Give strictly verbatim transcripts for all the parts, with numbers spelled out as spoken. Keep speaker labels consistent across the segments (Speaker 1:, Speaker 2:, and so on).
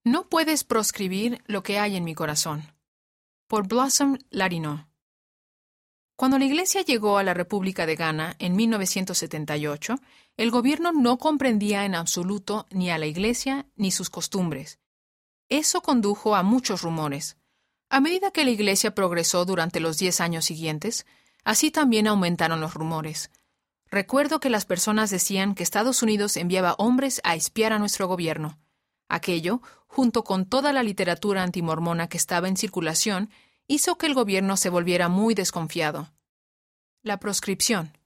Speaker 1: No puedes proscribir lo que hay en mi corazón. Por Blossom Ladino. Cuando la Iglesia llegó a la República de Ghana en mil novecientos setenta y ocho, el gobierno no comprendía en absoluto ni a la Iglesia ni sus costumbres. Eso condujo a muchos rumores. A medida que la Iglesia progresó durante los diez años siguientes, así también aumentaron los rumores. Recuerdo que las personas decían que Estados Unidos enviaba hombres a espiar a nuestro gobierno. Aquello, junto con toda la literatura antimormona que estaba en circulación, hizo que el gobierno se volviera muy desconfiado. La proscripción.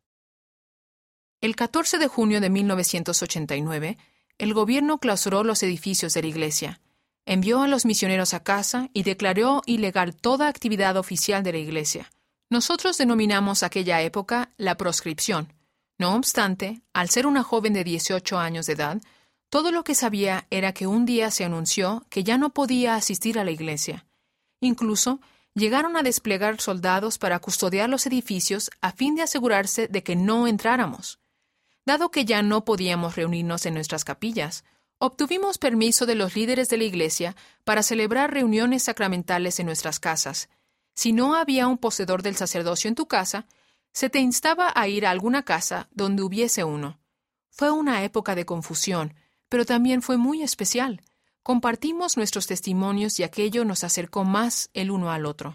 Speaker 1: El catorce de junio de mil novecientos ochenta y nueve, el gobierno clausuró los edificios de la Iglesia, envió a los misioneros a casa y declaró ilegal toda actividad oficial de la Iglesia. Nosotros denominamos aquella época la proscripción. No obstante, al ser una joven de dieciocho años de edad, todo lo que sabía era que un día se anunció que ya no podía asistir a la iglesia. Incluso, llegaron a desplegar soldados para custodiar los edificios a fin de asegurarse de que no entráramos. Dado que ya no podíamos reunirnos en nuestras capillas, obtuvimos permiso de los líderes de la iglesia para celebrar reuniones sacramentales en nuestras casas. Si no había un poseedor del sacerdocio en tu casa, se te instaba a ir a alguna casa donde hubiese uno. Fue una época de confusión, pero también fue muy especial. Compartimos nuestros testimonios y aquello nos acercó más el uno al otro.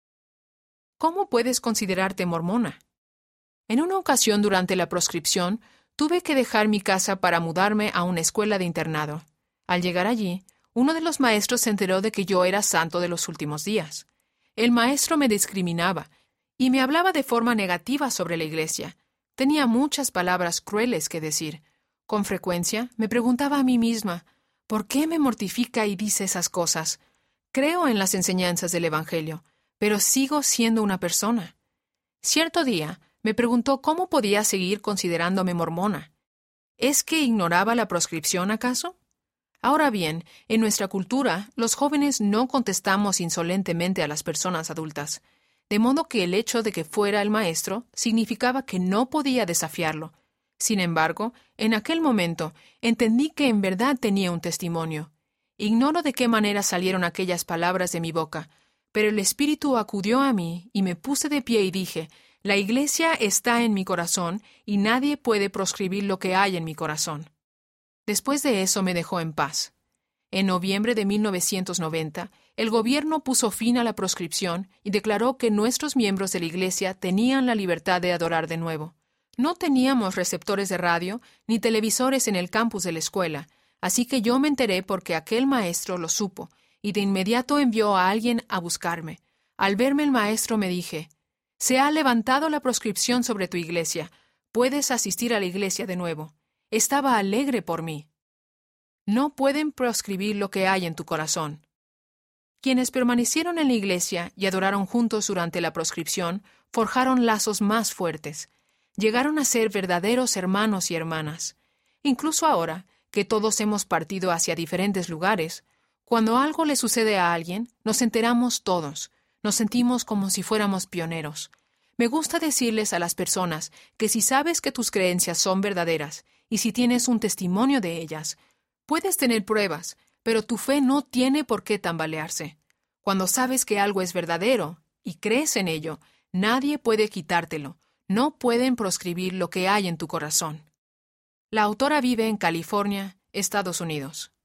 Speaker 1: ¿Cómo puedes considerarte mormona? En una ocasión durante la proscripción, tuve que dejar mi casa para mudarme a una escuela de internado. Al llegar allí, uno de los maestros se enteró de que yo era santo de los últimos días. El maestro me discriminaba y me hablaba de forma negativa sobre la iglesia. Tenía muchas palabras crueles que decir. Con frecuencia me preguntaba a mí misma, ¿por qué me mortifica y dice esas cosas? Creo en las enseñanzas del Evangelio, pero sigo siendo una persona. Cierto día me preguntó cómo podía seguir considerándome mormona. ¿Es que ignoraba la proscripción acaso? Ahora bien, en nuestra cultura, los jóvenes no contestamos insolentemente a las personas adultas, de modo que el hecho de que fuera el maestro significaba que no podía desafiarlo. Sin embargo, en aquel momento, entendí que en verdad tenía un testimonio. Ignoro de qué manera salieron aquellas palabras de mi boca, pero el Espíritu acudió a mí y me puse de pie y dije, la Iglesia está en mi corazón y nadie puede proscribir lo que hay en mi corazón. Después de eso me dejó en paz. En noviembre de mil novecientos noventa, el gobierno puso fin a la proscripción y declaró que nuestros miembros de la Iglesia tenían la libertad de adorar de nuevo. No teníamos receptores de radio ni televisores en el campus de la escuela, así que yo me enteré porque aquel maestro lo supo, y de inmediato envió a alguien a buscarme. Al verme el maestro me dije, «Se ha levantado la proscripción sobre tu iglesia. Puedes asistir a la iglesia de nuevo». Estaba alegre por mí. No pueden proscribir lo que hay en tu corazón. Quienes permanecieron en la iglesia y adoraron juntos durante la proscripción, forjaron lazos más fuertes. Llegaron a ser verdaderos hermanos y hermanas. Incluso ahora, que todos hemos partido hacia diferentes lugares, cuando algo le sucede a alguien, nos enteramos todos, nos sentimos como si fuéramos pioneros. Me gusta decirles a las personas que si sabes que tus creencias son verdaderas y si tienes un testimonio de ellas, puedes tener pruebas, pero tu fe no tiene por qué tambalearse. Cuando sabes que algo es verdadero y crees en ello, nadie puede quitártelo. No pueden proscribir lo que hay en tu corazón. La autora vive en California, Estados Unidos.